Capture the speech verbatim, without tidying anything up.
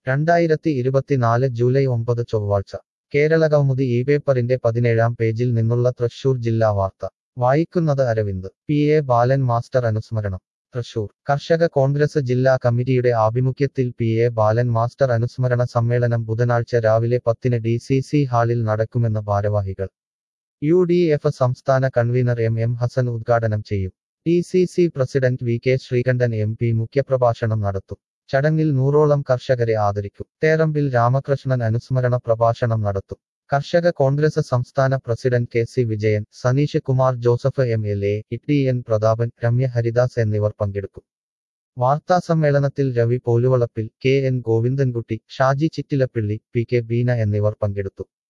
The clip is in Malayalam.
രണ്ടായിരത്തി ഇരുപത്തിനാല് ജൂലൈ ഒമ്പത് ചൊവ്വാഴ്ച കേരളകൗമുദി ഈ പേപ്പറിന്റെ പതിനേഴാം പേജിൽ നിന്നുള്ള തൃശൂർ ജില്ലാ വാർത്ത വായിക്കുന്നത് Aravind. P A Balan master അനുസ്മരണം. തൃശൂർ കർഷക കോൺഗ്രസ് ജില്ലാ കമ്മിറ്റിയുടെ ആഭിമുഖ്യത്തിൽ പി എ ബാലൻ മാസ്റ്റർ അനുസ്മരണ സമ്മേളനം ബുധനാഴ്ച രാവിലെ പത്തിന് ഡി സി സി ഹാളിൽ നടക്കുമെന്ന് ഭാരവാഹികൾ. യു ഡി എഫ് സംസ്ഥാന കൺവീനർ എം എം ഹസൻ ഉദ്ഘാടനം ചെയ്യും. D C C president V K Sreekandan M P മുഖ്യപ്രഭാഷണം നടത്തും. ചടങ്ങിൽ നൂറോളം കർഷകരെ ആദരിക്കും. തേറമ്പിൽ രാമകൃഷ്ണൻ അനുസ്മരണ പ്രഭാഷണം നടത്തും. കർഷക കോൺഗ്രസ് സംസ്ഥാന president K C Vijayan, Saneesh Kumar Joseph M L A, T N Prathapan, Remya Haridas എന്നിവർ പങ്കെടുക്കും. വാർത്താസമ്മേളനത്തിൽ Ravi Poluvalappil, K N Govindankutty, Shaji Chittilappilly, P K Beena എന്നിവർ പങ്കെടുത്തു.